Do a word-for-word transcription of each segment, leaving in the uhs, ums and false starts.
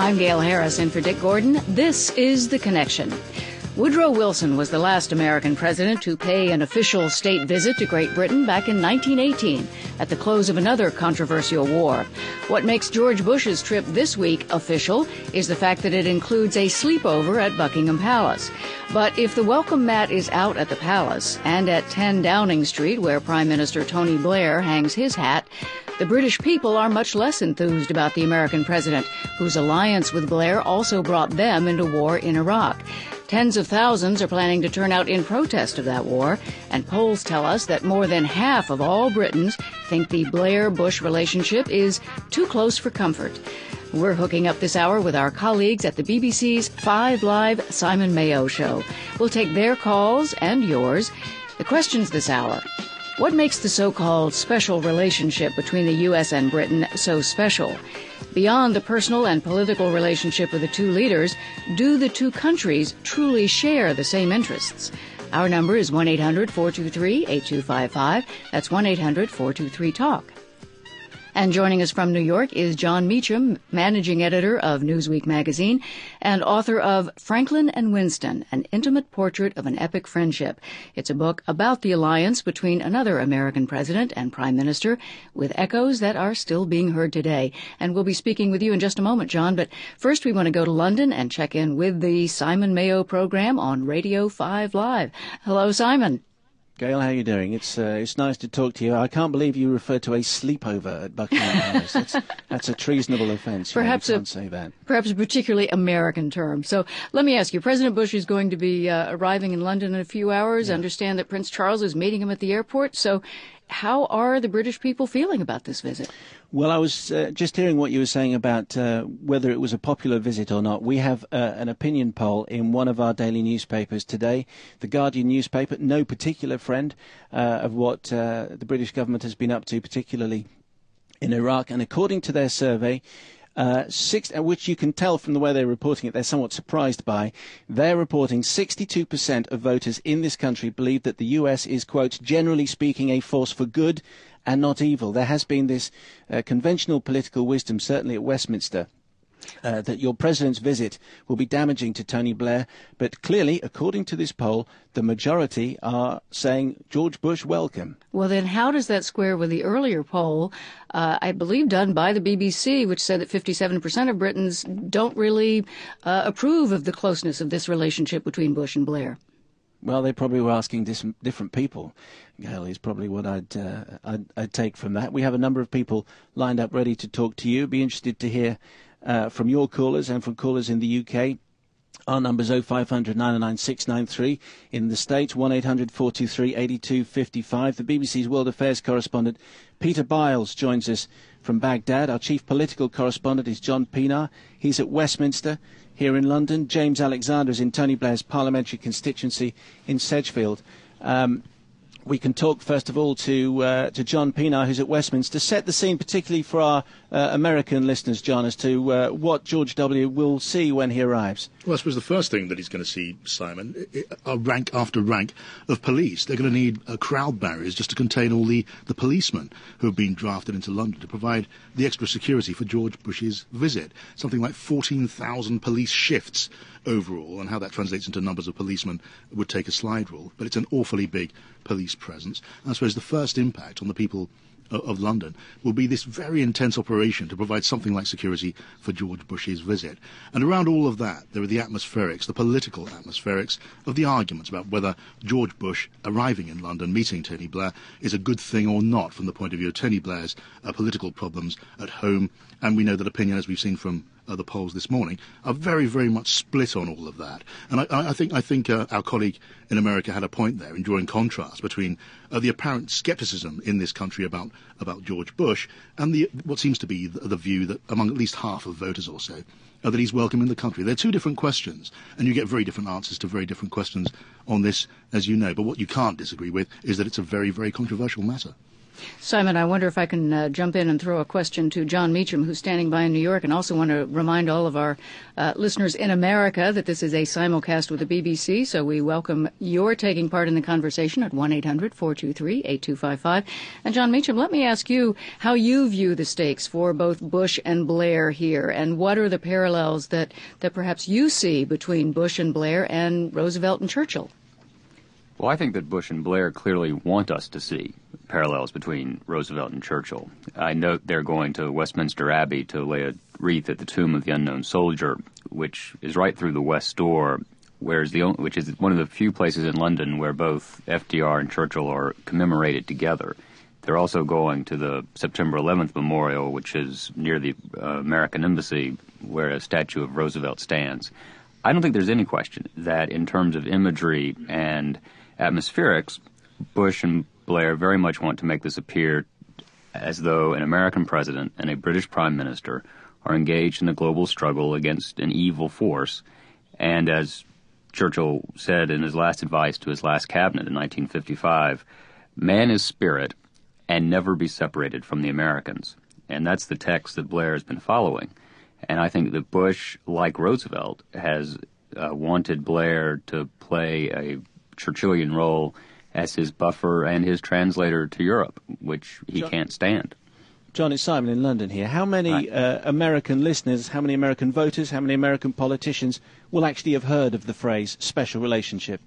I'm Gail Harris, in for Dick Gordon. This is The Connection. Woodrow Wilson was the last American president to pay an official state visit to Great Britain back in nineteen eighteen, at the close of another controversial war. What makes George Bush's trip this week official is the fact that it includes a sleepover at Buckingham Palace. But if the welcome mat is out at the palace and at ten Downing Street, where Prime Minister Tony Blair hangs his hat, the British people are much less enthused about the American president, whose alliance with Blair also brought them into war in Iraq. Tens of thousands are planning to turn out in protest of that war, and polls tell us that more than half of all Britons think the Blair-Bush relationship is too close for comfort. We're hooking up this hour with our colleagues at the B B C's Five Live Simon Mayo Show. We'll take their calls and yours. The questions this hour: what makes the so-called special relationship between the U S and Britain so special? Beyond the personal and political relationship of the two leaders, do the two countries truly share the same interests? Our number is one eight hundred four two three eight two five five. That's one eight hundred four two three talk. And joining us from New York is Jon Meacham, managing editor of Newsweek magazine and author of Franklin and Winston, An Intimate Portrait of an Epic Friendship. It's a book about the alliance between another American president and prime minister, with echoes that are still being heard today. And we'll be speaking with you in just a moment, John. But first we want to go to London and check in with the Simon Mayo program on Radio five Live. Hello, Simon. Gail, how are you doing? It's uh, it's nice to talk to you. I can't believe you referred to a sleepover at Buckingham Palace. That's, that's a treasonable offence. Perhaps you know, you can't a, say that. Perhaps a particularly American term. So let me ask you, President Bush is going to be uh, arriving in London in a few hours. I Yeah. understand that Prince Charles is meeting him at the airport. So how are the British people feeling about this visit? Well, I was uh, just hearing what you were saying about uh, whether it was a popular visit or not. We have uh, an opinion poll in one of our daily newspapers today, the Guardian newspaper, no particular friend uh, of what uh, the British government has been up to, particularly in Iraq. And according to their survey, Uh, six, uh, which you can tell from the way they're reporting it, they're somewhat surprised by. They're reporting sixty-two percent of voters in this country believe that the U S is, quote, generally speaking, a force for good and not evil. There has been this uh, conventional political wisdom, certainly at Westminster, Uh, that your president's visit will be damaging to Tony Blair. But clearly, according to this poll, the majority are saying George Bush welcome. Well, then how does that square with the earlier poll, uh, I believe done by the B B C, which said that fifty-seven percent of Britons don't really uh, approve of the closeness of this relationship between Bush and Blair? Well, they probably were asking dis- different people. Gail, is probably what I'd, uh, I'd, I'd take from that. We have a number of people lined up ready to talk to you. Be interested to hear Uh, from your callers and from callers in the U K. Our number is oh five hundred, nine nine six nine three. In the States, one eight hundred, four two three, eight two five five. The B B C's World Affairs correspondent, Peter Biles, joins us from Baghdad. Our chief political correspondent is John Pienaar. He's at Westminster here in London. James Alexander is in Tony Blair's parliamentary constituency in Sedgefield. Um, We can talk, first of all, to uh, to John Pienaar, who's at Westminster. Set the scene, particularly for our uh, American listeners, John, as to uh, what George W. will see when he arrives. Well, I suppose the first thing that he's going to see, Simon, are rank after rank of police. They're going to need uh, crowd barriers just to contain all the, the policemen who have been drafted into London to provide the extra security for George Bush's visit. Something like fourteen thousand police shifts overall, and how that translates into numbers of policemen would take a slide rule. But it's an awfully big police presence. And I suppose the first impact on the people of London will be this very intense operation to provide something like security for George Bush's visit. And around all of that, there are the atmospherics, the political atmospherics of the arguments about whether George Bush arriving in London, meeting Tony Blair, is a good thing or not from the point of view of Tony Blair's uh, political problems at home. And we know that opinion, as we've seen from uh, the polls this morning, are very, very much split on all of that. And I, I think, I think uh, our colleague in America had a point there in drawing contrast between uh, the apparent scepticism in this country about, about George Bush and the, what seems to be the, the view that among at least half of voters or so, uh, that he's welcome in the country. They're two different questions, and you get very different answers to very different questions on this, as you know. But what you can't disagree with is that it's a very, very controversial matter. Simon, I wonder if I can uh, jump in and throw a question to John Meacham, who's standing by in New York, and also want to remind all of our uh, listeners in America that this is a simulcast with the B B C, so we welcome your taking part in the conversation at one eight hundred four two three eight two five five. And John Meacham, let me ask you how you view the stakes for both Bush and Blair here, and what are the parallels that, that perhaps you see between Bush and Blair and Roosevelt and Churchill? Well, I think that Bush and Blair clearly want us to see parallels between Roosevelt and Churchill. I note they're going to Westminster Abbey to lay a wreath at the tomb of the unknown soldier, which is right through the West Door, whereas the only, which is one of the few places in London where both F D R and Churchill are commemorated together. They're also going to the September eleventh Memorial, which is near the uh, American Embassy, where a statue of Roosevelt stands. I don't think there's any question that in terms of imagery and atmospherics, Bush and Blair very much want to make this appear as though an American president and a British prime minister are engaged in a global struggle against an evil force. And as Churchill said in his last advice to his last cabinet in nineteen fifty-five, man is spirit and never be separated from the Americans. And that's the text that Blair has been following. And I think that Bush, like Roosevelt, has uh, wanted Blair to play a Churchillian role as his buffer and his translator to Europe, which he John, can't stand. John, it's Simon in London here. How many right. uh, American listeners, how many American voters, how many American politicians will actually have heard of the phrase special relationship?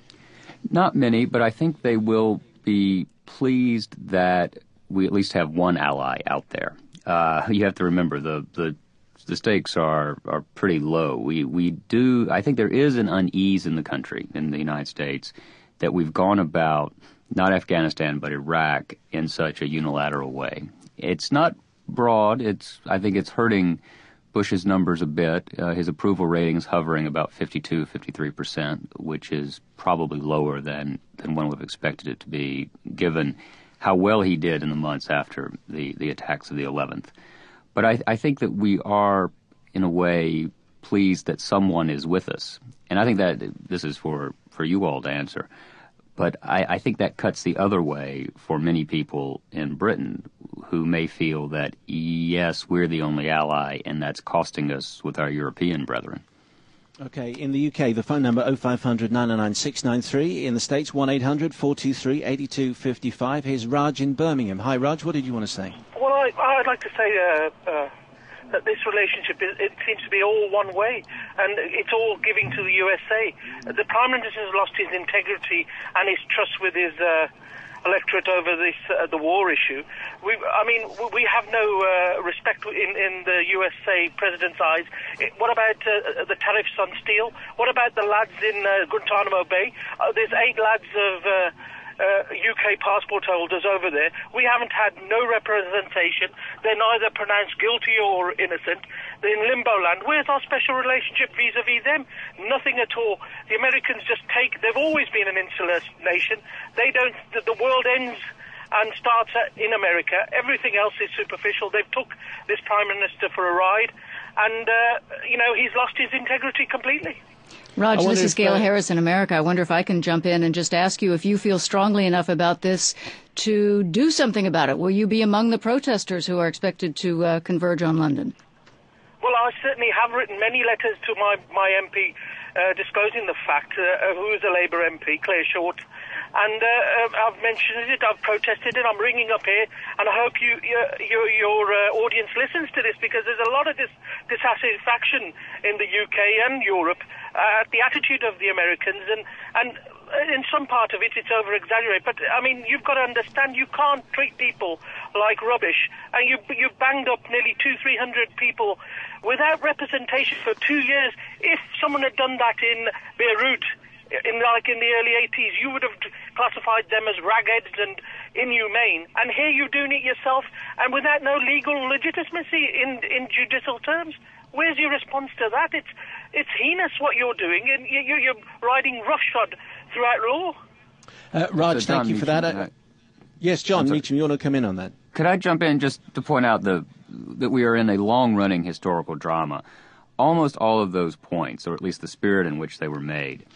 Not many, but I think they will be pleased that we at least have one ally out there. Uh, you have to remember the the the stakes are, are pretty low. We we do I think there is an unease in the country, in the United States, that we've gone about not Afghanistan but Iraq in such a unilateral way. It's not broad. It's I think it's hurting Bush's numbers a bit. Uh, his approval rating is hovering about fifty-two, fifty-three percent, which is probably lower than, than one would have expected it to be, given how well he did in the months after the, the attacks of the eleventh. But I, I think that we are, in a way, pleased that someone is with us. And I think that this is for, for you all to answer. But I, I think that cuts the other way for many people in Britain who may feel that, yes, we're the only ally, and that's costing us with our European brethren. Okay, in the U K, the phone number oh five hundred, nine oh nine, six nine three. In the States, one eight hundred, four two three, eight two five five. Here's Raj in Birmingham. Hi, Raj, what did you want to say? Well, I, I'd like to say uh, uh, that this relationship, is, it seems to be all one way, and it's all giving to the U S A. The Prime Minister has lost his integrity and his trust with his uh, electorate over this uh, the war issue. We, I mean, we have no uh, respect in, in the U S A President's eyes. It, what about uh, the tariffs on steel? What about the lads in uh, Guantanamo Bay? Uh, there's eight lads of uh, uh, U K passport holders over there. We haven't had no representation. They're neither pronounced guilty or innocent. They're in limbo land. Where's our special relationship vis-a-vis them? Nothing at all. The Americans just take... They've always been an insular nation. They don't... The, the world ends and starts in America. Everything else is superficial. They've took this Prime Minister for a ride, and, uh, you know, he's lost his integrity completely. Raj, this is Gail uh, Harris in America. I wonder if I can jump in and just ask you if you feel strongly enough about this to do something about it. Will you be among the protesters who are expected to uh, converge on London? Well, I certainly have written many letters to my, my M P uh, disclosing the fact, uh, who is a Labour M P, Claire Short, and uh, I've mentioned it, I've protested it, I'm ringing up here, and I hope you, your, your uh, audience listens to this, because there's a lot of dis- dissatisfaction in the U K and Europe uh, at the attitude of the Americans, and, and in some part of it, it's over-exaggerated. But, I mean, you've got to understand, you can't treat people like rubbish. And you you banged up nearly two, three hundred people without representation for two years. If someone had done that in Beirut, in like in the early eighties, you would have classified them as ragheads and inhumane. And here you're doing it yourself, and without no legal legitimacy in, in judicial terms. Where's your response to that? It's it's heinous what you're doing, and you, you're riding roughshod throughout law. Uh, Raj, so thank you for that. Uh, yes, John Meacham, you want to come in on that? Could I jump in just to point out the that we are in a long-running historical drama? Almost all of those points, or at least the spirit in which they were made,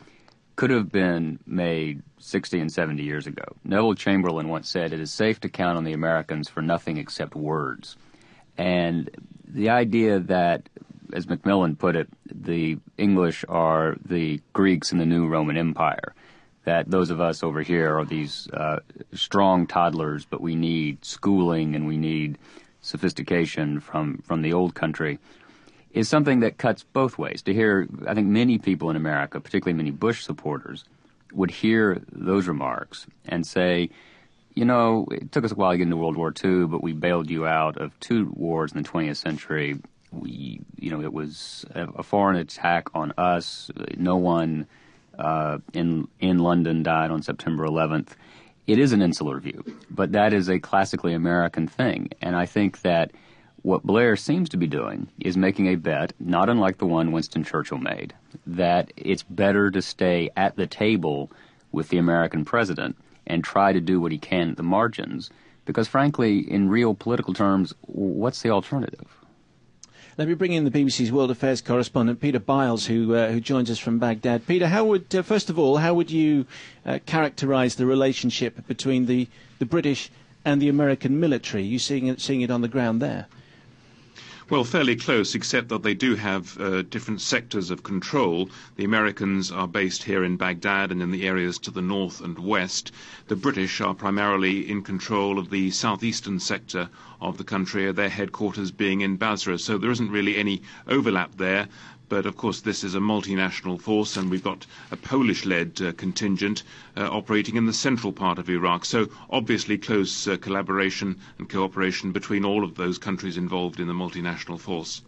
could have been made sixty and seventy years ago. Neville Chamberlain once said, "It is safe to count on the Americans for nothing except words." And the idea that, as Macmillan put it, the English are the Greeks in the new Roman Empire, that those of us over here are these uh, strong toddlers, but we need schooling and we need sophistication from, from the old country, is something that cuts both ways. To hear, I think many people in America, particularly many Bush supporters, would hear those remarks and say, you know, it took us a while to get into World War Two, but we bailed you out of two wars in the twentieth century. We, you know, it was a, a foreign attack on us. No one uh, in in London died on September eleventh. It is an insular view, but that is a classically American thing. And I think that what Blair seems to be doing is making a bet, not unlike the one Winston Churchill made, that it's better to stay at the table with the American president and try to do what he can at the margins, because frankly, in real political terms, what's the alternative? Let me bring in the B B C's World Affairs correspondent, Peter Biles, who uh, who joins us from Baghdad. Peter, how would, uh, first of all, how would you uh, characterize the relationship between the, the British and the American military? You seeing it, seeing it on the ground there? Well, fairly close, except that they do have uh, different sectors of control. The Americans are based here in Baghdad and in the areas to the north and west. The British are primarily in control of the southeastern sector of the country, their headquarters being in Basra. So there isn't really any overlap there. But, of course, this is a multinational force, and we've got a Polish-led uh, contingent uh, operating in the central part of Iraq. So, obviously, close uh, collaboration and cooperation between all of those countries involved in the multinational force.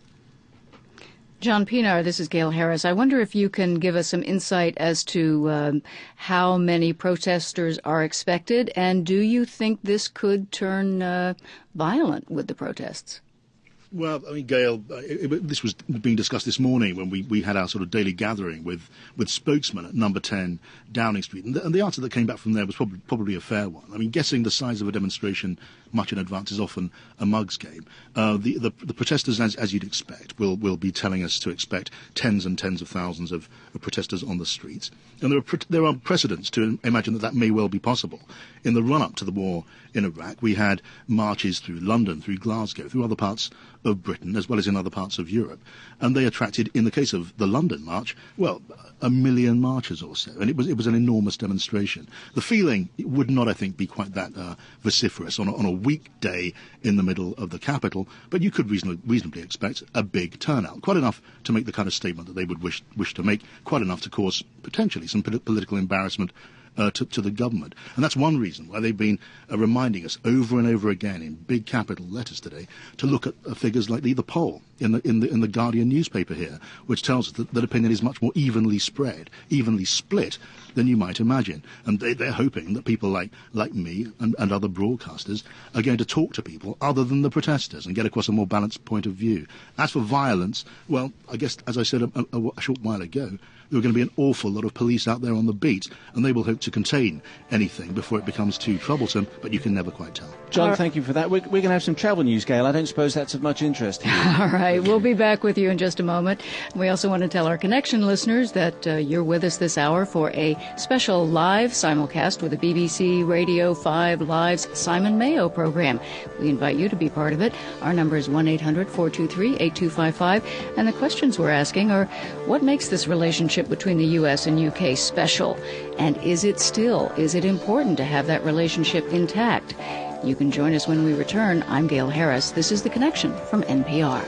John Pienaar, this is Gail Harris. I wonder if you can give us some insight as to um, how many protesters are expected, and do you think this could turn uh, violent with the protests? Well, I mean, Gail, it, it, this was being discussed this morning when we, we had our sort of daily gathering with, with spokesmen at number ten Downing Street. And the, and the answer that came back from there was probably, probably a fair one. I mean, guessing the size of a demonstration much in advance is often a mug's game. Uh, the, the, the protesters, as, as you'd expect, will, will be telling us to expect tens and tens of thousands of, of protesters on the streets. And there are, pre- there are precedents to imagine that that may well be possible. In the run-up to the war in Iraq, we had marches through London, through Glasgow, through other parts of Britain, as well as in other parts of Europe. And they attracted, in the case of the London March, well, a million marchers or so. And it was it was an enormous demonstration. The feeling would not, I think, be quite that uh, vociferous on a, on a weekday in the middle of the capital, but you could reasonably, reasonably expect a big turnout, quite enough to make the kind of statement that they would wish, wish to make, quite enough to cause potentially some polit- political embarrassment Uh, to, to the government. And that's one reason why they've been uh, reminding us over and over again in big capital letters today to look at uh, figures like the, the poll in the, in, the, in the Guardian newspaper here, which tells us that, that opinion is much more evenly spread, evenly split than you might imagine. And they, they're hoping that people like, like me and, and other broadcasters are going to talk to people other than the protesters and get across a more balanced point of view. As for violence, well, I guess, as I said a, a, a short while ago, there are going to be an awful lot of police out there on the beat, and they will hope to contain anything before it becomes too troublesome, but you can never quite tell. John, right. Thank you for that. We're, we're going to have some travel news, Gail. I don't suppose that's of much interest to you. All right, we'll be back with you in just a moment. We also want to tell our Connection listeners that uh, you're with us this hour for a special live simulcast with the B B C Radio five Live's Simon Mayo program. We invite you to be part of it. Our number is one eight hundred four two three eight two five five, and the questions we're asking are, what makes this relationship between the U S and U K special? And is it still, is it important to have that relationship intact? You can join us when we return. I'm Gail Harris. This is The Connection from N P R.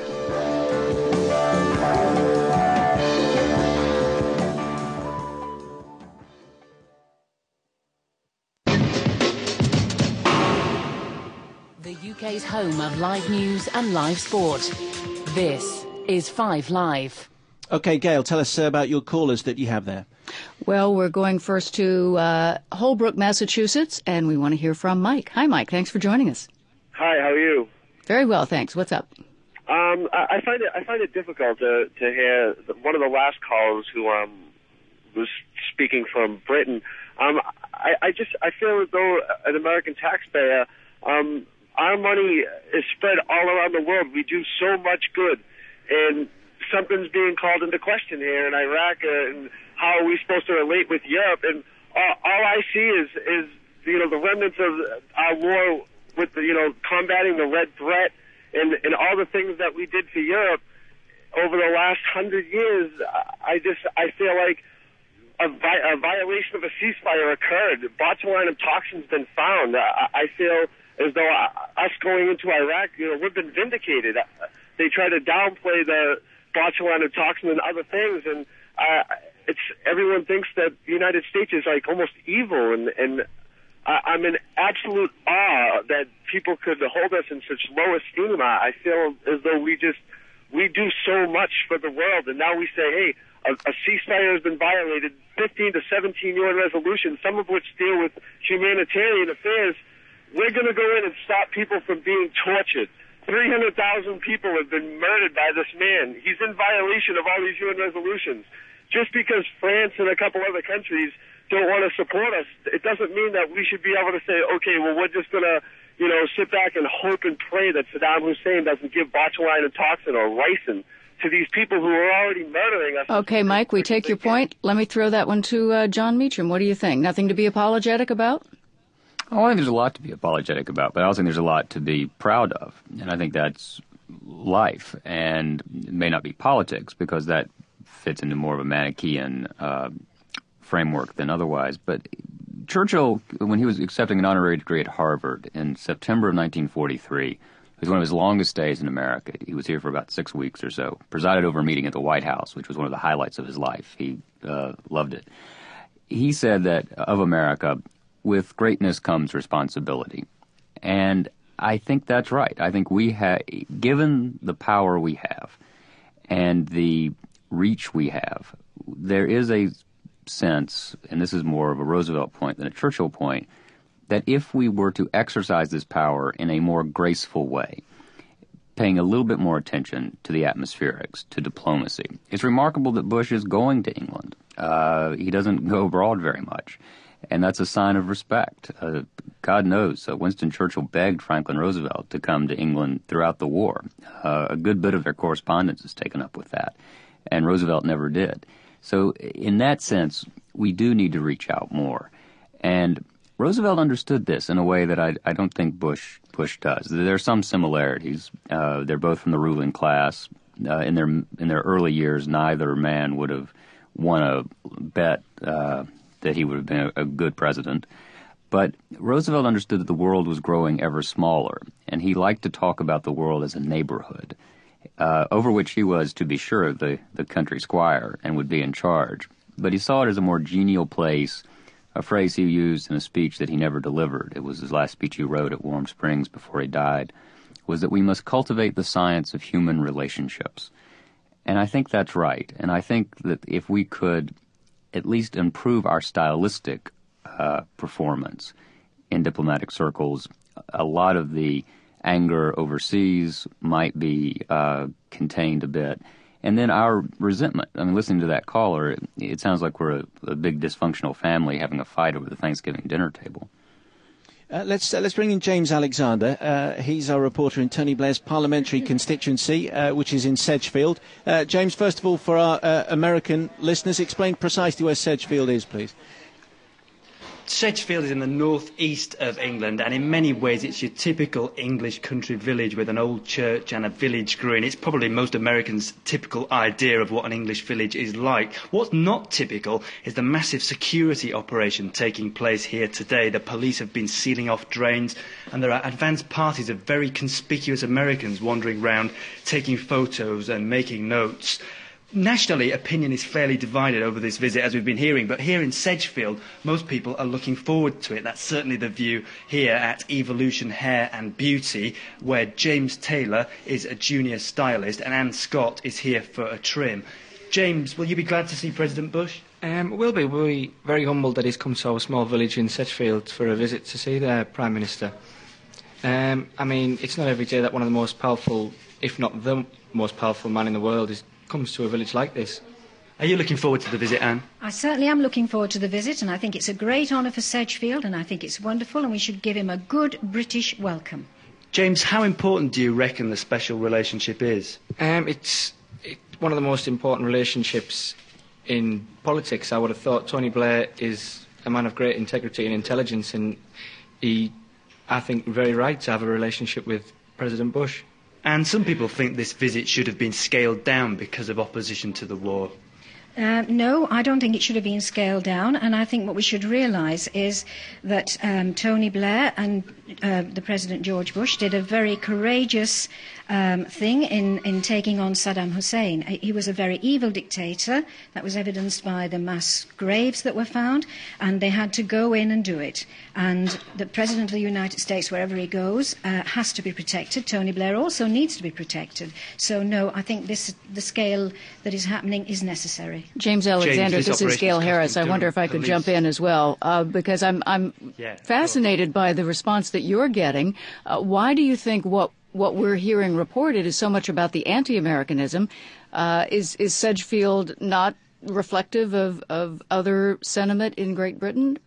The U K's home of live news and live sport. This is Five Live. Okay, Gail, tell us uh, about your callers that you have there. Well, we're going first to uh, Holbrook, Massachusetts, and we want to hear from Mike. Hi, Mike. Thanks for joining us. Hi, how are you? Very well, thanks. What's up? Um, I, I find it I find it difficult to to hear one of the last callers who um was speaking from Britain. Um, I, I just I feel as though an American taxpayer, um, our money is spread all around the world. We do so much good, and something's being called into question here in Iraq uh, and how are we supposed to relate with Europe? And all, all I see is, is, you know, the remnants of our war with the, you know, combating the Red Threat and, and all the things that we did for Europe over the last hundred years. I just, I feel like a, vi- a violation of a ceasefire occurred. Botulinum toxin's been found. I, I feel as though us going into Iraq, you know, we've been vindicated. They try to downplay the botulinum toxin and other things, and uh, it's everyone thinks that the United States is like almost evil, and, and I, I'm in absolute awe that people could hold us in such low esteem. I feel as though we just we do so much for the world, and now we say, hey, a, a ceasefire has been violated, fifteen to seventeen U N resolutions, some of which deal with humanitarian affairs. We're going to go in and stop people from being tortured. three hundred thousand people have been murdered by this man. He's in violation of all these U N resolutions. Just because France and a couple other countries don't want to support us, it doesn't mean that we should be able to say, okay, well, we're just going to, you know, sit back and hope and pray that Saddam Hussein doesn't give botulinum toxin or ricin to these people who are already murdering us. Okay, Mike, we take your point. Let me throw that one to uh, John Meacham. What do you think? Nothing to be apologetic about? Oh, I think there's a lot to be apologetic about, but I also think there's a lot to be proud of. And I think that's life. And it may not be politics, because that fits into more of a Manichaean uh, framework than otherwise. But Churchill, when he was accepting an honorary degree at Harvard in September of nineteen forty-three, it was one of his longest stays in America. He was here for about six weeks or so, presided over a meeting at the White House, which was one of the highlights of his life. He uh, loved it. He said that of America, with greatness comes responsibility. And I think that's right. I think we have, given the power we have and the reach we have, there is a sense, and this is more of a Roosevelt point than a Churchill point, that if we were to exercise this power in a more graceful way, paying a little bit more attention to the atmospherics, to diplomacy. It's remarkable that Bush is going to England. Uh, he doesn't go abroad very much. And that's a sign of respect. Uh, God knows, uh, Winston Churchill begged Franklin Roosevelt to come to England throughout the war. Uh, a good bit of their correspondence is taken up with that, and Roosevelt never did. So in that sense, we do need to reach out more. And Roosevelt understood this in a way that I, I don't think Bush Bush does. There are some similarities. Uh, they're both from the ruling class. Uh, in their in their early years, neither man would have won a bet uh, that he would have been a, a good president. But Roosevelt understood that the world was growing ever smaller, and he liked to talk about the world as a neighborhood, uh, over which he was, to be sure, the, the country squire and would be in charge. But he saw it as a more genial place, a phrase he used in a speech that he never delivered. It was his last speech he wrote at Warm Springs before he died, was that we must cultivate the science of human relationships. And I think that's right. And I think that if we could at least improve our stylistic uh, performance in diplomatic circles, a lot of the anger overseas might be uh, contained a bit. And then our resentment. I mean, listening to that caller, it, it sounds like we're a, a big dysfunctional family having a fight over the Thanksgiving dinner table. Uh, let's uh, let's bring in James Alexander. Uh, he's our reporter in Tony Blair's parliamentary constituency, uh, which is in Sedgefield. Uh, James, first of all, for our uh, American listeners, explain precisely where Sedgefield is, please. Sedgefield is in the north-east of England, and in many ways it's your typical English country village with an old church and a village green. It's probably most Americans' typical idea of what an English village is like. What's not typical is the massive security operation taking place here today. The police have been sealing off drains, and there are advanced parties of very conspicuous Americans wandering around, taking photos and making notes. Nationally, opinion is fairly divided over this visit, as we've been hearing, but here in Sedgefield, most people are looking forward to it. That's certainly the view here at Evolution Hair and Beauty, where James Taylor is a junior stylist and Anne Scott is here for a trim. James, will you be glad to see President Bush? Um, we'll be. We'll be very humbled that he's come to our small village in Sedgefield for a visit to see the Prime Minister. Um, I mean, it's not every day that one of the most powerful, if not the most powerful man in the world is comes to a village like this. Are you looking forward to the visit, Anne? I certainly am looking forward to the visit, and I think it's a great honour for Sedgefield, and I think it's wonderful, and we should give him a good British welcome. James, how important do you reckon the special relationship is? Um, it's it, one of the most important relationships in politics, I would have thought Tony Blair is a man of great integrity and intelligence, and he, I think, very right to have a relationship with President Bush. And some people think this visit should have been scaled down because of opposition to the war. Uh, no, I don't think it should have been scaled down, and I think what we should realise is that um, Tony Blair and uh, the President George Bush did a very courageous um, thing in, in taking on Saddam Hussein. He was a very evil dictator. That was evidenced by the mass graves that were found, and they had to go in and do it. And the President of the United States, wherever he goes, uh, has to be protected. Tony Blair also needs to be protected. So, no, I think this, the scale that is happening is necessary. James Alexander, James, this, this is Gail Harris. I wonder if I could police. jump in as well, uh, because I'm, I'm yeah, fascinated by the response that you're getting. Uh, why do you think what what we're hearing reported is so much about the anti-Americanism? Uh, is, is Sedgefield not reflective of, of other sentiment in Great Britain?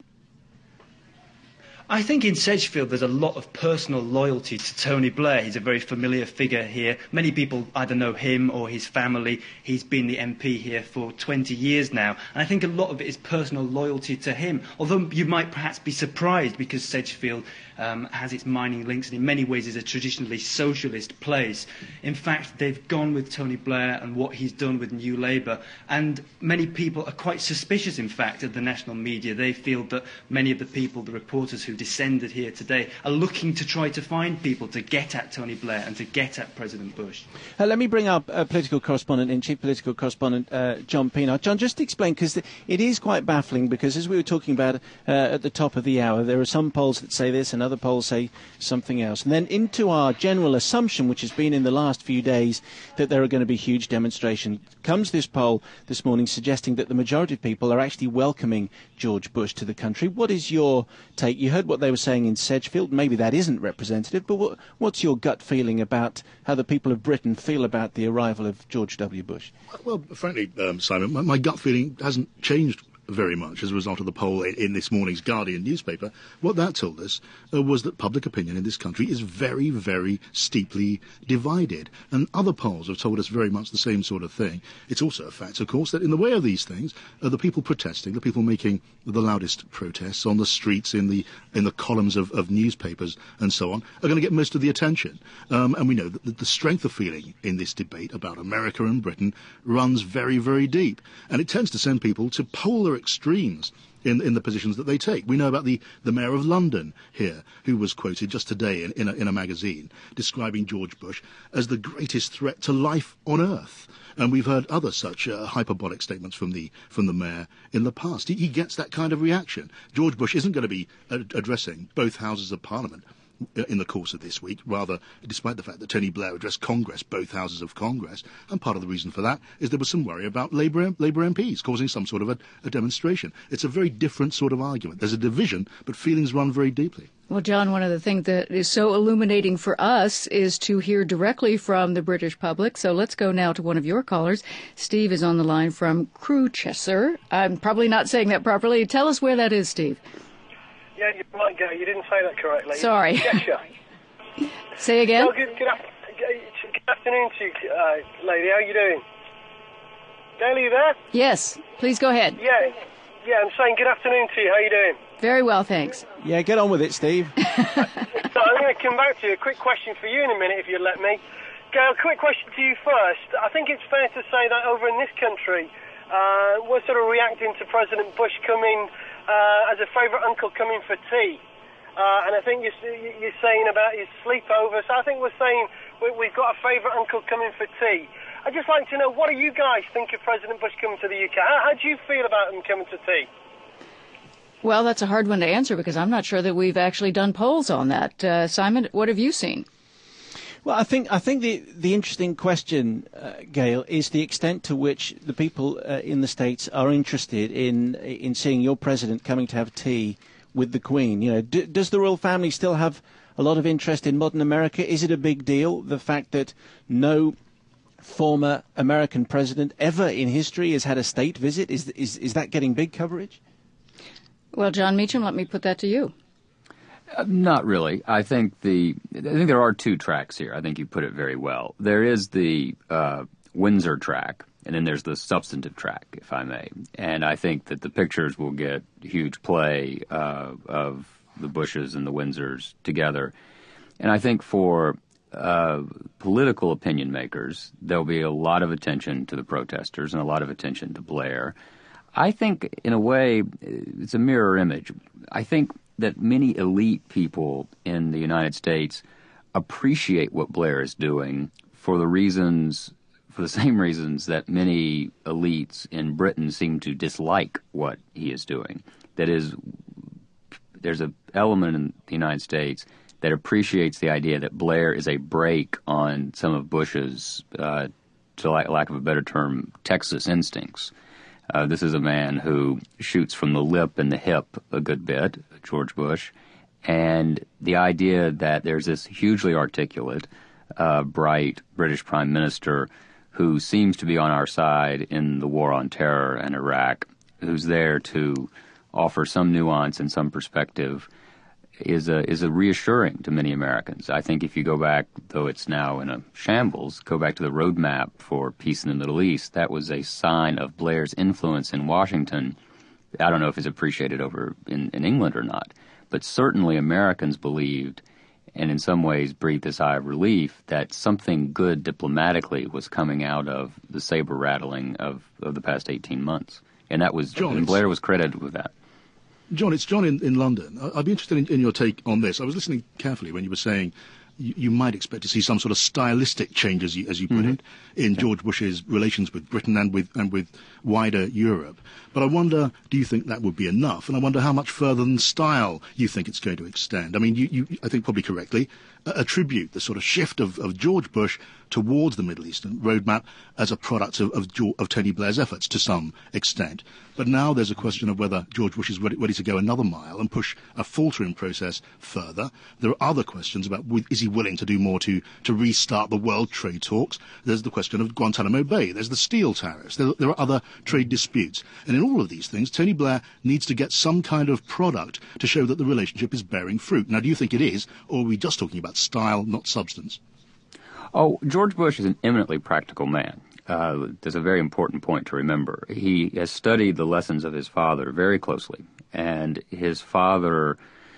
I think in Sedgefield there's a lot of personal loyalty to Tony Blair. He's a very familiar figure here. Many people either know him or his family. He's been the M P here for twenty years now. And I think a lot of it is personal loyalty to him. Although you might perhaps be surprised because Sedgefield um, has its mining links and in many ways is a traditionally socialist place. In fact, they've gone with Tony Blair and what he's done with New Labour. And many people are quite suspicious, in fact, of the national media. They feel that many of the people, the reporters who descended here today, are looking to try to find people to get at Tony Blair and to get at President Bush. Uh, let me bring up uh, political correspondent and chief political correspondent uh, John Pienaar. John, just explain, because it is quite baffling, because as we were talking about uh, at the top of the hour, there are some polls that say this and other polls say something else. And then into our general assumption, which has been in the last few days, that there are going to be huge demonstrations, comes this poll this morning suggesting that the majority of people are actually welcoming George Bush to the country. What is your take? You heard what they were saying in Sedgefield. Maybe that isn't representative, but what, what's your gut feeling about how the people of Britain feel about the arrival of George W. Bush? Well, frankly, um, Simon, my, my gut feeling hasn't changed very much as a result of the poll in, in this morning's Guardian newspaper. What that told us uh, was that public opinion in this country is very, very steeply divided. And other polls have told us very much the same sort of thing. It's also a fact, of course, that in the way of these things, uh, the people protesting, the people making the loudest protests on the streets, in the in the columns of, of newspapers and so on, are going to get most of the attention. Um, and we know that the strength of feeling in this debate about America and Britain runs very, very deep. And it tends to send people to polar extremes in, in the positions that they take. We know about the, the Mayor of London here, who was quoted just today in, in, a, in a magazine describing George Bush as the greatest threat to life on earth. And we've heard other such uh, hyperbolic statements from the from the mayor in the past. He, he gets that kind of reaction. George Bush isn't going to be ad- addressing both houses of Parliament in the course of this week, rather, despite the fact that Tony Blair addressed Congress, both houses of Congress, and part of the reason for that is there was some worry about Labour, Labour M Ps causing some sort of a, a demonstration. It's a very different sort of argument. There's a division, but feelings run very deeply. Well, John, one of the things that is so illuminating for us is to hear directly from the British public. So let's go now to one of your callers. Steve is on the line from Crewchester. I'm probably not saying that properly. Tell us where that is, Steve. Yeah, you're right, Gary. You didn't say that correctly. Sorry. Cheshire. Say again? Well, good, good, good afternoon to you, uh, lady. How are you doing? Gail, are you there? Yes. Please go ahead. Yeah. Yeah, I'm saying good afternoon to you. How are you doing? Very well, thanks. Yeah, get on with it, Steve. So I'm going to come back to you. A quick question for you in a minute, if you'd let me. Gail, quick question to you first. I think it's fair to say that over in this country, uh, we're sort of reacting to President Bush coming uh, as a favourite uncle coming for tea. Uh, and I think you're, you're saying about his sleepover. So I think we're saying we've got a favourite uncle coming for tea. I'd just like to know, what do you guys think of President Bush coming to the U K? How, how do you feel about him coming to tea? Well, that's a hard one to answer because I'm not sure that we've actually done polls on that. Uh, Simon, what have you seen? Well, I think I think the the interesting question, uh, Gail, is the extent to which the people uh, in the States are interested in in seeing your president coming to have tea with the Queen. You know, d- does the royal family still have a lot of interest in modern America? Is it a big deal, the fact that no former American president ever in history has had a state visit? Is is is that getting big coverage? Well, John Meacham, let me put that to you. Uh, not really. I think the I think there are two tracks here. I think you put it very well. There is the uh, Windsor track, And then there's the substantive track, if I may. And I think that the pictures will get huge play uh, of the Bushes and the Windsors together. And I think for uh, political opinion makers, there'll be a lot of attention to the protesters and a lot of attention to Blair. I think, in a way, it's a mirror image. I think that many elite people in the United States appreciate what Blair is doing for the reasons, for the same reasons that many elites in Britain seem to dislike what he is doing. That is, there's an element in the United States that appreciates the idea that Blair is a break on some of Bush's, uh, to lack, lack of a better term, Texas instincts. Uh, this is a man who shoots from the lip and the hip a good bit, George Bush, and the idea that there's this hugely articulate, uh, bright British prime minister who seems to be on our side in the war on terror in Iraq, who's there to offer some nuance and some perspective, is a is a reassuring to many Americans. I think if you go back, though it's now in a shambles, go back to the roadmap for peace in the Middle East, that was a sign of Blair's influence in Washington. I don't know if it's appreciated over in, in England or not, but certainly Americans believed, and in some ways breathed a sigh of relief, that something good diplomatically was coming out of the saber rattling of, of the past eighteen months. And that was, John, and Blair was credited with that. John, it's John in, in London. I'd be interested in, in your take on this. I was listening carefully when you were saying you, you might expect to see some sort of stylistic change, as you, as you put mm-hmm. it, in yeah. George Bush's relations with Britain and with and with wider Europe. But I wonder, do you think that would be enough? And I wonder how much further than style you think it's going to extend. I mean, you, you I think probably correctly, uh, attribute the sort of shift of, of George Bush towards the Middle Eastern roadmap as a product of, of, of Tony Blair's efforts to some extent. But now there's a question of whether George Bush is ready, ready to go another mile and push a faltering process further. There are other questions about is he willing to do more to, to restart the world trade talks. There's the question of Guantanamo Bay. There's the steel tariffs. There, there are other trade disputes. And in all of these things, Tony Blair needs to get some kind of product to show that the relationship is bearing fruit. Now, do you think it is, or are we just talking about style, not substance? Oh, George Bush is an eminently practical man. Uh, there's a very important point to remember. He has studied the lessons of his father very closely, and his father,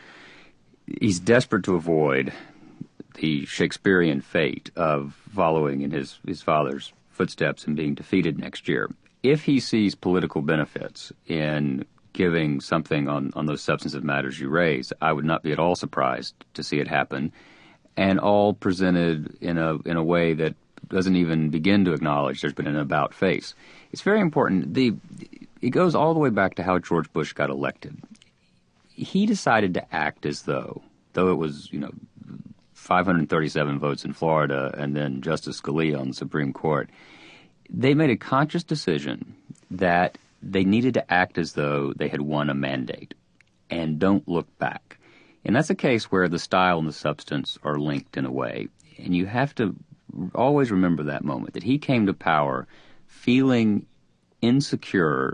he's desperate to avoid the Shakespearean fate of following in his, his father's footsteps and being defeated next year. If he sees political benefits in giving something on, on those substantive matters you raise, I would not be at all surprised to see it happen, and all presented in a in a way that doesn't even begin to acknowledge there's been an about face. It's very important. The it goes all the way back to how George Bush got elected. He decided to act as though, though it was, you know, five hundred thirty-seven votes in Florida and then Justice Scalia on the Supreme Court, they made a conscious decision that they needed to act as though they had won a mandate and don't look back. And that's a case where the style and the substance are linked in a way. And you have to always remember that moment, that he came to power feeling insecure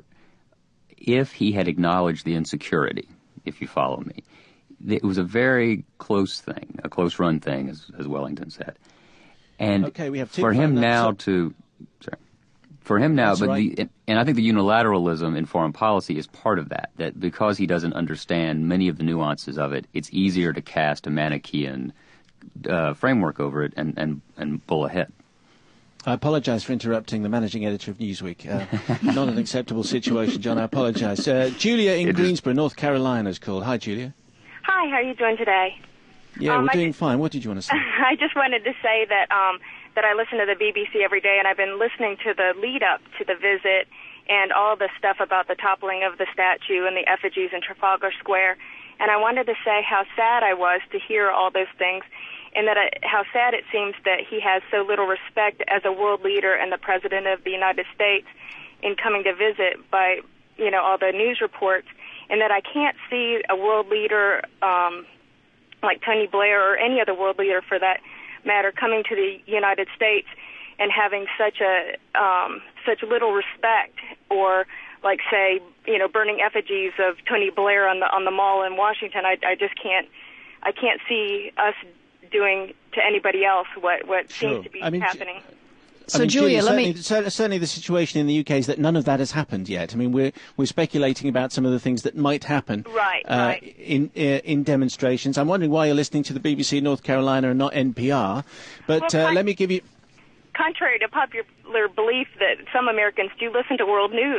if he had acknowledged the insecurity, if you follow me. It was a very close thing, a close-run thing, as, as Wellington said. And okay, we have for him now so- to... Sorry. For him now, That's but right. the, and I think the unilateralism in foreign policy is part of that, that because he doesn't understand many of the nuances of it, it's easier to cast a Manichaean uh, framework over it and, and, and bull ahead. I apologise for interrupting the managing editor of Newsweek. Uh, not an acceptable situation, John. I apologise. Uh, Julia in It Greensboro, North Carolina is called. Hi, Julia. Hi, how are you doing today? Yeah, um, we're I doing just, fine. What did you want to say? I just wanted to say that um, that I listen to the B B C every day, and I've been listening to the lead-up to the visit and all the stuff about the toppling of the statue and the effigies in Trafalgar Square. And I wanted to say how sad I was to hear all those things, and that I, how sad it seems that he has so little respect as a world leader and the President of the United States in coming to visit by, you know, all the news reports, and that I can't see a world leader um, like Tony Blair or any other world leader for that matter coming to the United States and having such a um, such little respect, or like say, you know, burning effigies of Tony Blair on the on the mall in Washington. I, I just can't I can't see us doing to anybody else what what Sure. seems to be I mean, happening. So, I mean, Julia, let certainly, me... certainly the situation in the U K is that none of that has happened yet. I mean, we're we're speculating about some of the things that might happen right, uh, right. in uh, in demonstrations. I'm wondering why you're listening to the B B C North Carolina and not N P R. But well, uh, let me give you... Contrary to popular belief that some Americans do listen to world news.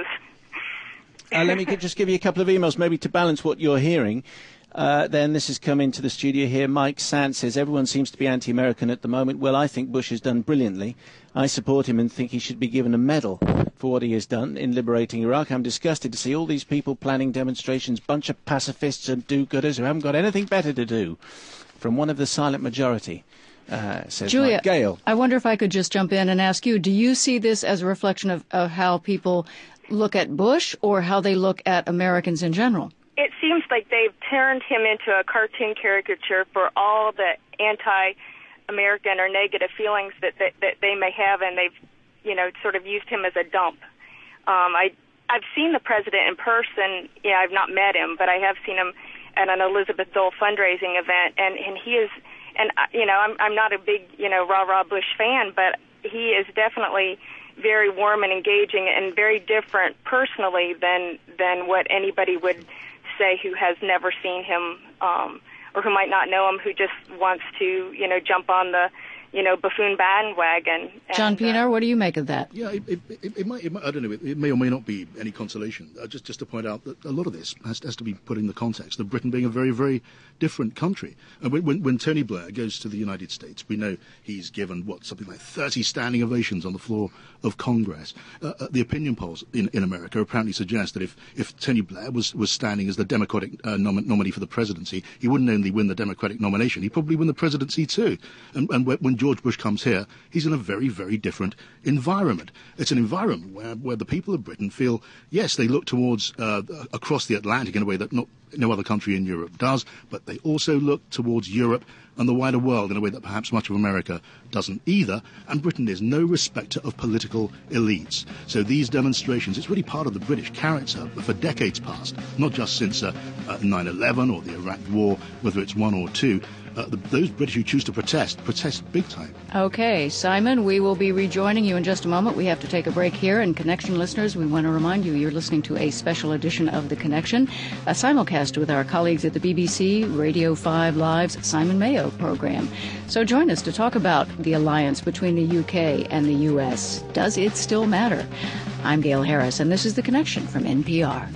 uh, let me just give you a couple of emails, maybe to balance what you're hearing. Uh, then this has come into the studio here. Mike Sant says, everyone seems to be anti-American at the moment. Well, I think Bush has done brilliantly. I support him and think he should be given a medal for what he has done in liberating Iraq. I'm disgusted to see all these people planning demonstrations, bunch of pacifists and do-gooders who haven't got anything better to do. From one of the silent majority, uh, says Julia, Mike Gale. I wonder if I could just jump in and ask you, do you see this as a reflection of, of how people look at Bush or how they look at Americans in general? It seems like they've turned him into a cartoon caricature for all the anti-American or negative feelings that, that, that they may have, and they've, you know, sort of used him as a dump. Um, I, I've seen the president in person. Yeah, I've not met him, but I have seen him at an Elizabeth Dole fundraising event, and, and he is, and, you know, I'm, I'm not a big, you know, rah-rah Bush fan, but he is definitely very warm and engaging and very different personally than than what anybody would say who has never seen him um, or who might not know him, who just wants to, you know, jump on the, you know, buffoon bandwagon. And, John Pienaar, uh, what do you make of that? Yeah, it, it, it, it, might, it might, I don't know, it, it may or may not be any consolation. Uh, just, just to point out that a lot of this has, has to be put in the context of Britain being a very, very different country. And when, when, when Tony Blair goes to the United States, we know he's given, what, something like thirty standing ovations on the floor of Congress. Uh, uh, the opinion polls in, in America apparently suggest that if, if Tony Blair was, was standing as the Democratic uh, nom- nominee for the presidency, he wouldn't only win the Democratic nomination, he'd probably win the presidency too. And, and when George Bush comes here, he's in a very, very different environment. It's an environment where, where the people of Britain feel, yes, they look towards uh, across the Atlantic in a way that not, no other country in Europe does, but they also look towards Europe and the wider world in a way that perhaps much of America doesn't either. And Britain is no respecter of political elites. So these demonstrations, it's really part of the British character for decades past, not just since uh, uh, nine eleven or the Iraq War, whether it's one or two. Uh, the, those British who choose to protest, protest big time. Okay, Simon, we will be rejoining you in just a moment. We have to take a break here. And Connection listeners, we want to remind you you're listening to a special edition of The Connection, a simulcast with our colleagues at the B B C Radio five Live's Simon Mayo program. So join us to talk about the alliance between the U K and the U S. Does it still matter? I'm Gail Harris, and this is The Connection from N P R.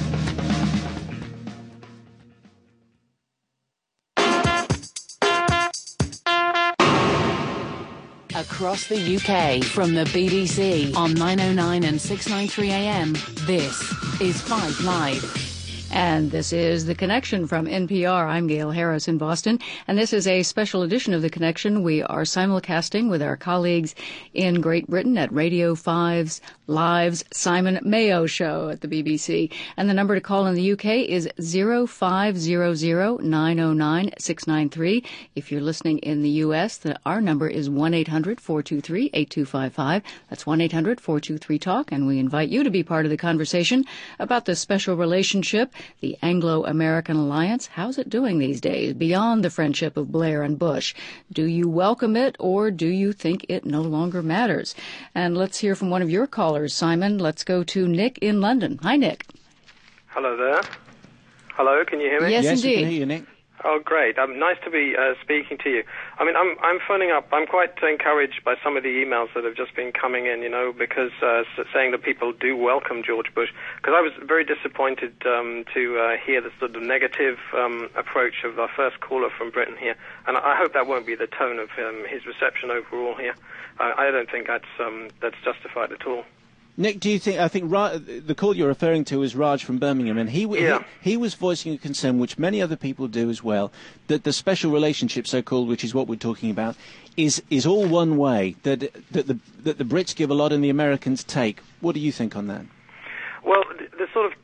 Across the U K, from the B B C on nine oh nine and six ninety-three A M, this is Five Live. And this is The Connection from N P R. I'm Gail Harris in Boston, and this is a special edition of The Connection. We are simulcasting with our colleagues in Great Britain at Radio five's Live's Simon Mayo Show at the B B C. And the number to call in the U K is zero five zero zero nine oh nine six nine three. If you're listening in the U S, the, our number is one eight hundred four two three eight two five five. That's one eight hundred four two three talk, and we invite you to be part of the conversation about the special relationship, the Anglo-American alliance. How's it doing these days, beyond the friendship of Blair and Bush? Do you welcome it, or do you think it no longer matters? And let's hear from one of your callers, Simon. Let's go to Nick in London. Hi, Nick. Hello there. Hello, can you hear me? Yes, yes indeed. We can hear you, Nick. Oh, great. Um, nice to be uh, speaking to you. I mean, I'm I'm phoning up. I'm quite encouraged by some of the emails that have just been coming in, you know, because uh, saying that people do welcome George Bush. Because I was very disappointed um, to uh, hear the sort of negative um, approach of our first caller from Britain here. And I hope that won't be the tone of um, his reception overall here. Uh, I don't think that's um, that's justified at all. Nick, do you think, I think Ra- the call you're referring to is Raj from Birmingham, and he, yeah. he he was voicing a concern, which many other people do as well, that the special relationship, so-called, which is what we're talking about, is is all one way, that that the that the Brits give a lot and the Americans take. What do you think on that? Well, the, the sort of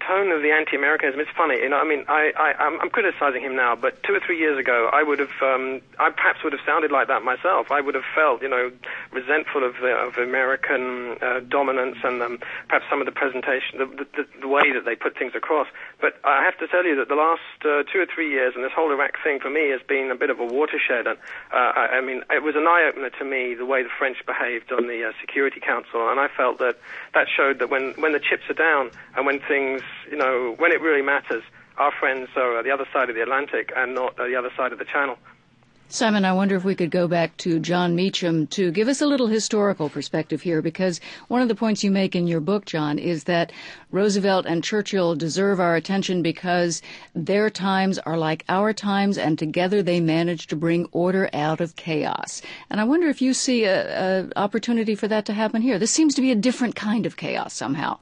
tone of the anti-Americanism, it's funny, you know, I mean, I, I, I'm, I'm criticizing him now, but two or three years ago, I would have, um, I perhaps would have sounded like that myself. I would have felt, you know, resentful of, the, of American uh, dominance and um, perhaps some of the presentation, the, the, the way that they put things across. But I have to tell you that the last uh, two or three years, and this whole Iraq thing for me has been a bit of a watershed. And uh, I, I mean, it was an eye-opener to me, the way the French behaved on the uh, Security Council, and I felt that that showed that when, when the chips are down and when things, you know, when it really matters, our friends are at the other side of the Atlantic and not at the other side of the Channel. Simon, I wonder if we could go back to John Meacham to give us a little historical perspective here, because one of the points you make in your book, John, is that Roosevelt and Churchill deserve our attention because their times are like our times, and together they managed to bring order out of chaos. And I wonder if you see a, a opportunity for that to happen here. This seems to be a different kind of chaos somehow.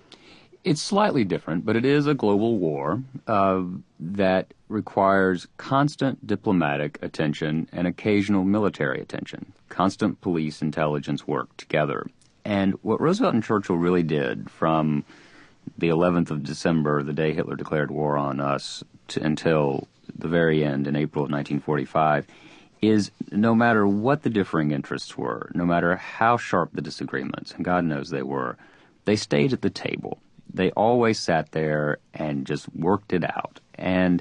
It's slightly different, but it is a global war uh, that requires constant diplomatic attention and occasional military attention, constant police intelligence work together. And what Roosevelt and Churchill really did from the eleventh of December, the day Hitler declared war on us, to, until the very end in April of nineteen forty-five, is no matter what the differing interests were, no matter how sharp the disagreements, and God knows they were, they stayed at the table. They always sat there and just worked it out. And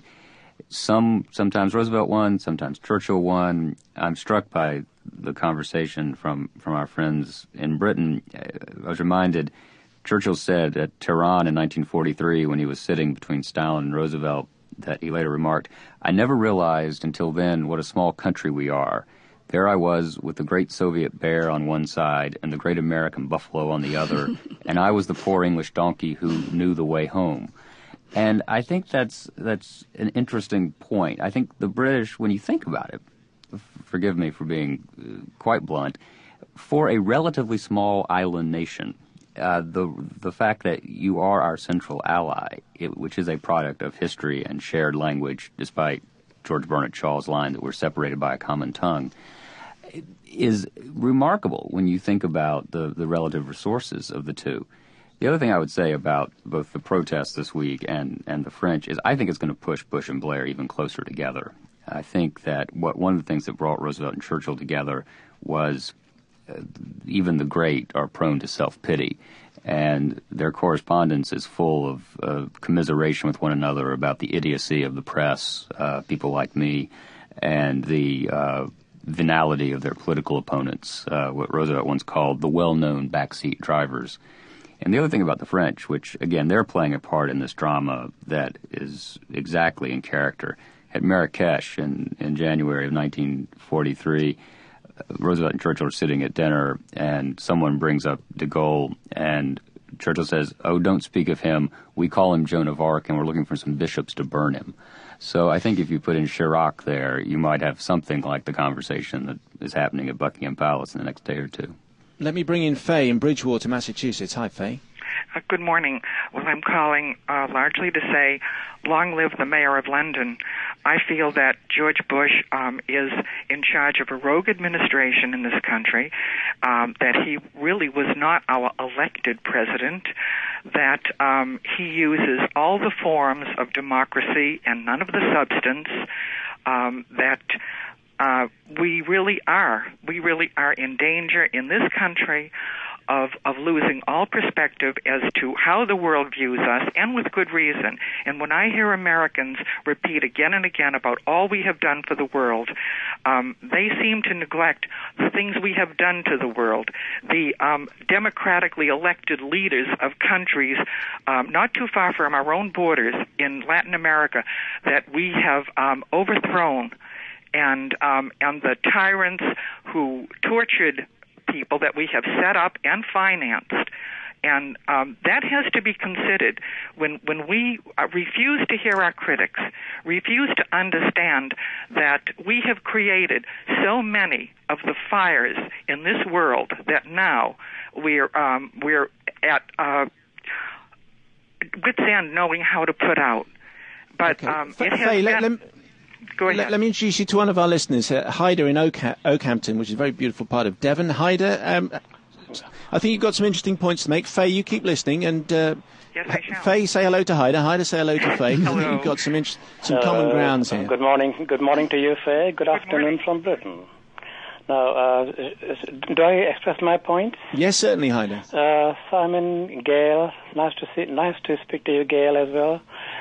some sometimes Roosevelt won, sometimes Churchill won. I'm struck by the conversation from, from our friends in Britain. I was reminded, Churchill said at Tehran in nineteen forty-three when he was sitting between Stalin and Roosevelt, that he later remarked, "I never realized until then what a small country we are. There I was with the great Soviet bear on one side and the great American buffalo on the other, and I was the poor English donkey who knew the way home." And I think that's that's an interesting point. I think the British, when you think about it, f- forgive me for being uh, quite blunt, for a relatively small island nation, uh, the the fact that you are our central ally, it, which is a product of history and shared language, despite George Bernard Shaw's line that we're separated by a common tongue, is remarkable when you think about the, the relative resources of the two. The other thing I would say about both the protests this week and, and the French is I think it's going to push Bush and Blair even closer together. I think that what one of the things that brought Roosevelt and Churchill together was uh, even the great are prone to self-pity, and their correspondence is full of uh, commiseration with one another about the idiocy of the press, uh, people like me, and the uh, venality of their political opponents, uh, what Roosevelt once called the well-known backseat drivers. And the other thing about the French, which, again, they're playing a part in this drama that is exactly in character. At Marrakesh in, in January of nineteen forty-three, Roosevelt and Churchill are sitting at dinner, and someone brings up de Gaulle, and Churchill says, "Oh, don't speak of him. We call him Joan of Arc, and we're looking for some bishops to burn him." So I think if you put in Chirac there, you might have something like the conversation that is happening at Buckingham Palace in the next day or two. Let me bring in Faye in Bridgewater, Massachusetts. Hi, Faye. Uh, good morning. Well, I'm calling uh, largely to say, long live the mayor of London. I feel that George Bush um, is in charge of a rogue administration in this country, um, that he really was not our elected president, that um, he uses all the forms of democracy and none of the substance, um, that uh, we really are, we really are in danger in this country of of losing all perspective as to how the world views us, and with good reason. And when I hear Americans repeat again and again about all we have done for the world, um, they seem to neglect the things we have done to the world. The um, democratically elected leaders of countries um, not too far from our own borders in Latin America that we have um, overthrown, and um, and the tyrants who tortured people that we have set up and financed. And um, that has to be considered when when we uh, refuse to hear our critics, refuse to understand that we have created so many of the fires in this world that now we're um, we're at uh, wit's end knowing how to put out. But okay. um, F- it has Faye, been... let, let, Go ahead. Let, let me introduce you to one of our listeners, uh, Hyder in Oak- Oakhampton, which is a very beautiful part of Devon. Hyder, um, I think you've got some interesting points to make. Faye, you keep listening, and uh, yes, I shall. Faye, say hello to Haida. Haida, say hello to Faye. Hello. I think you've got some inter- some uh, common grounds here. Good morning. Good morning to you, Faye. Good, good afternoon morning. From Britain. Now, uh, do I express my point? Yes, certainly, Haida. Uh, Simon, Gail, nice to see, nice to speak to you, Gail, as well.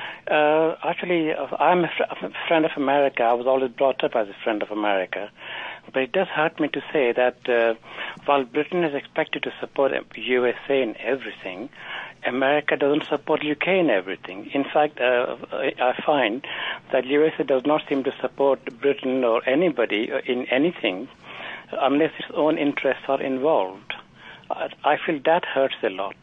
Uh, actually, I'm a, fr- a friend of America. I was always brought up as a friend of America. But it does hurt me to say that uh, while Britain is expected to support U S A in everything, America doesn't support U K in everything. In fact, uh, I find that U S A does not seem to support Britain or anybody in anything unless its own interests are involved. I feel that hurts a lot.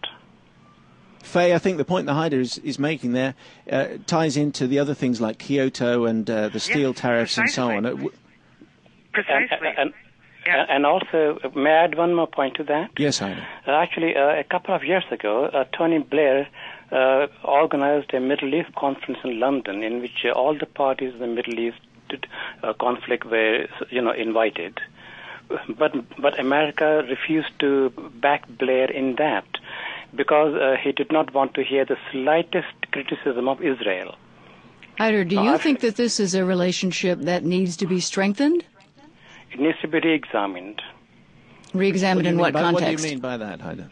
Faye, I think the point that Haida is, is making there uh, ties into the other things like Kyoto and uh, the steel yes, tariffs precisely. and so on. Precisely. And, and, yeah. and also, may I add one more point to that? Yes, Haida. Uh, actually, uh, a couple of years ago, uh, Tony Blair uh, organized a Middle East conference in London in which uh, all the parties of the Middle East uh, conflict were, you know, invited. But but America refused to back Blair in that because uh, he did not want to hear the slightest criticism of Israel. Haida, do you uh, think that this is a relationship that needs to be strengthened? It needs to be re-examined. Re-examined in what by, context? What do you mean by that, Haida?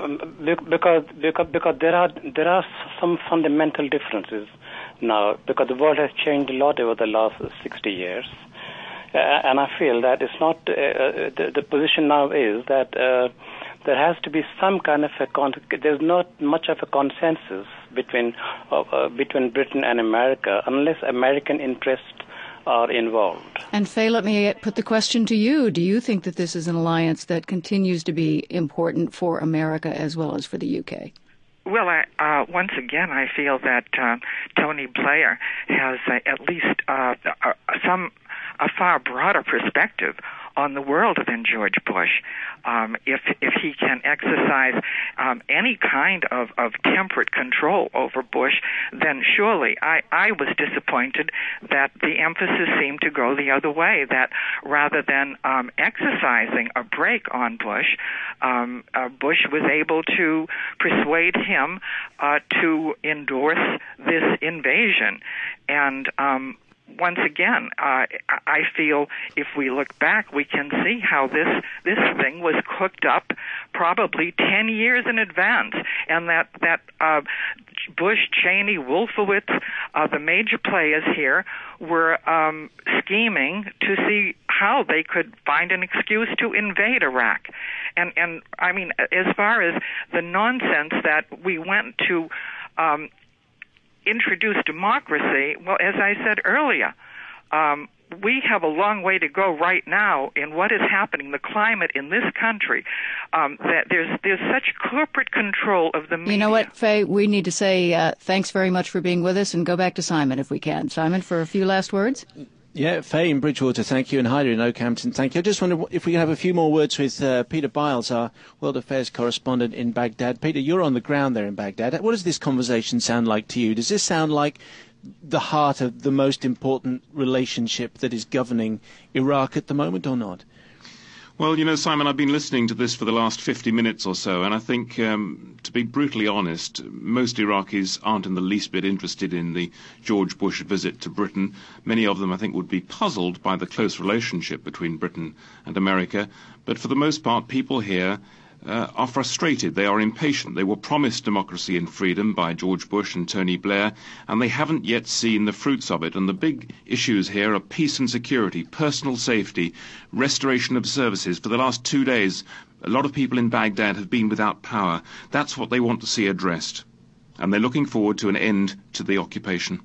Because, because, because there are there are some fundamental differences now, because the world has changed a lot over the last sixty years. Uh, and I feel that it's not, uh, the, the position now is that uh, there has to be some kind of a, con- there's not much of a consensus between uh, uh, between Britain and America unless American interests are involved. And Faye, let me put the question to you. Do you think that this is an alliance that continues to be important for America as well as for the U K? Well, I, uh, once again, I feel that uh, Tony Blair has uh, at least uh, uh, some a far broader perspective on the world than George Bush. Um, if if he can exercise um, any kind of, of temperate control over Bush, then surely I, I was disappointed that the emphasis seemed to go the other way, that rather than um, exercising a brake on Bush, um, uh, Bush was able to persuade him uh, to endorse this invasion. And um Once again, uh, I feel if we look back, we can see how this this thing was cooked up probably ten years in advance, and that that uh, Bush, Cheney, Wolfowitz, uh, the major players here, were um, scheming to see how they could find an excuse to invade Iraq. And and I mean, as far as the nonsense that we went to. Um, introduce democracy, well, as I said earlier, um, we have a long way to go right now in what is happening, the climate in this country, um, that there's there's such corporate control of the media. You know what, Faye, we need to say uh, thanks very much for being with us and go back to Simon if we can. Simon, for a few last words? Yeah, Faye in Bridgewater, thank you, and Haida in Oakhampton, thank you. I just wonder if we can have a few more words with uh, Peter Biles, our World Affairs correspondent in Baghdad. Peter, you're on the ground there in Baghdad. What does this conversation sound like to you? Does this sound like the heart of the most important relationship that is governing Iraq at the moment or not? Well, you know, Simon, I've been listening to this for the last fifty minutes or so, and I think, um, to be brutally honest, most Iraqis aren't in the least bit interested in the George Bush visit to Britain. Many of them, I think, would be puzzled by the close relationship between Britain and America. But for the most part, people here uh, are frustrated. They are impatient. They were promised democracy and freedom by George Bush and Tony Blair, and they haven't yet seen the fruits of it. And the big issues here are peace and security, personal safety, restoration of services. For the last two days, a lot of people in Baghdad have been without power. That's what they want to see addressed. And they're looking forward to an end to the occupation.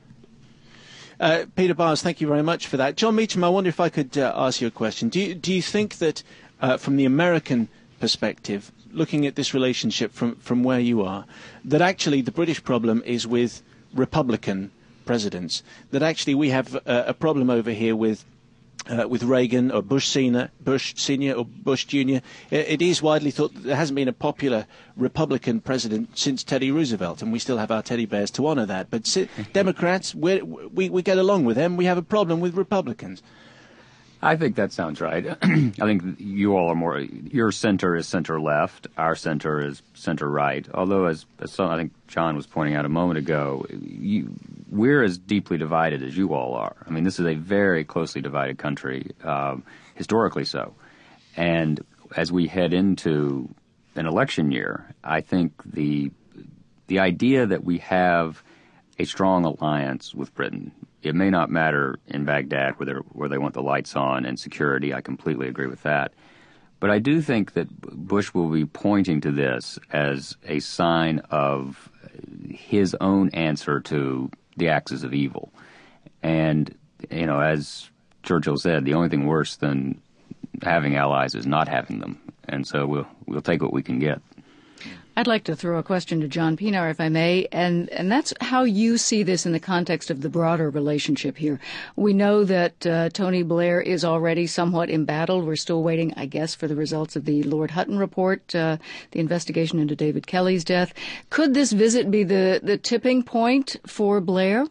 Uh, Peter Biles, thank you very much for that. John Meacham, I wonder if I could uh, ask you a question. Do you, do you think that uh, from the American perspective, looking at this relationship from, from where you are, that actually the British problem is with Republican presidents, that actually we have a, a problem over here with uh, with Reagan or Bush Senior, Bush Senior or Bush Junior It, it is widely thought that there hasn't been a popular Republican president since Teddy Roosevelt, and we still have our teddy bears to honour that. But si- Democrats, we we we get along with them. We have a problem with Republicans. I think that sounds right. I think you all are more, your center is center-left, our center is center-right. Although, as, as some, I think John was pointing out a moment ago, you, we're as deeply divided as you all are. I mean, this is a very closely divided country, um, historically so. And as we head into an election year, I think the the idea that we have a strong alliance with Britain, it may not matter in Baghdad where, where they want the lights on and security. I completely agree with that. But I do think that Bush will be pointing to this as a sign of his own answer to the axis of evil. And, you know, as Churchill said, the only thing worse than having allies is not having them. And so we'll we'll take what we can get. I'd like to throw a question to John Pienaar, if I may, and, and that's how you see this in the context of the broader relationship here. We know that uh, Tony Blair is already somewhat embattled. We're still waiting, I guess, for the results of the Lord Hutton report, uh, the investigation into David Kelly's death. Could this visit be the, the tipping point for Blair?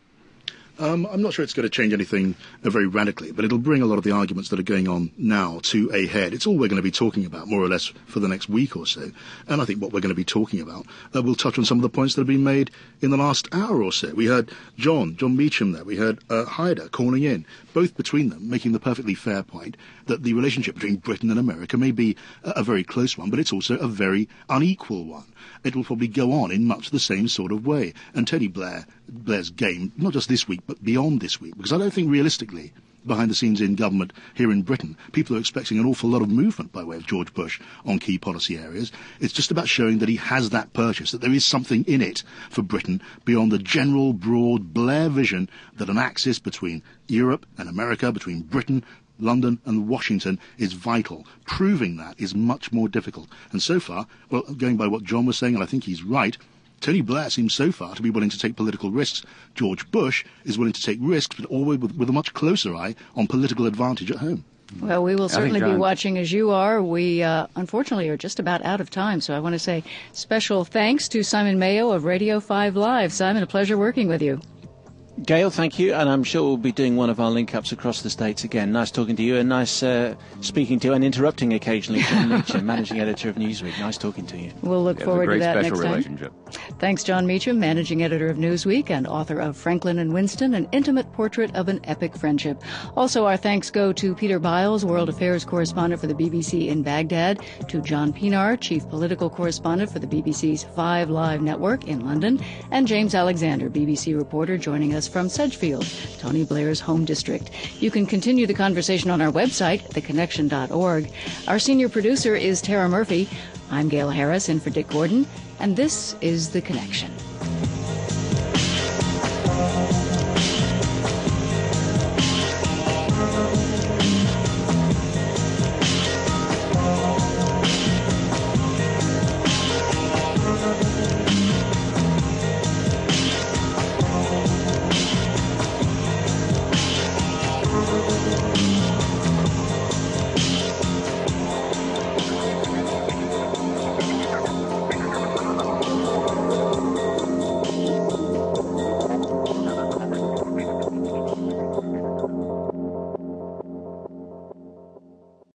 Um, I'm not sure it's going to change anything uh, very radically, but it'll bring a lot of the arguments that are going on now to a head. It's all we're going to be talking about, more or less, for the next week or so. And I think what we're going to be talking about uh, will touch on some of the points that have been made in the last hour or so. We heard John, John Meacham there. We heard uh, Haider calling in, both between them, making the perfectly fair point that the relationship between Britain and America may be a, a very close one, but it's also a very unequal one. It will probably go on in much the same sort of way. And Tony Blair, Blair's game, not just this week, but beyond this week, because I don't think realistically, behind the scenes in government here in Britain, people are expecting an awful lot of movement by way of George Bush on key policy areas. It's just about showing that he has that purchase, that there is something in it for Britain beyond the general, broad Blair vision that an axis between Europe and America, between Britain, London and Washington is vital. Proving that is much more difficult. And so far, well, going by what John was saying, and I think he's right, Tony Blair seems so far to be willing to take political risks. George Bush is willing to take risks, but always with, with a much closer eye on political advantage at home. Well, we will certainly John, be watching as you are. We, uh, unfortunately, are just about out of time, so I want to say special thanks to Simon Mayo of Radio five Live. Simon, a pleasure working with you. Gail, thank you, and I'm sure we'll be doing one of our link-ups across the States again. Nice talking to you, and nice uh, speaking to you, and interrupting occasionally. John Meacham, managing editor of Newsweek. Nice talking to you. We'll look yeah, forward to that next time. Great special relationship. Thanks, John Meacham, managing editor of Newsweek and author of Franklin and Winston, An Intimate Portrait of an Epic Friendship. Also, our thanks go to Peter Biles, World Affairs correspondent for the B B C in Baghdad, to John Pienaar, chief political correspondent for the B B C's Five Live network in London, and James Alexander, B B C reporter, joining us from Sedgefield, Tony Blair's home district. You can continue the conversation on our website, the connection dot org. Our senior producer is Tara Murphy. I'm Gail Harris, in for Dick Gordon, and this is The Connection.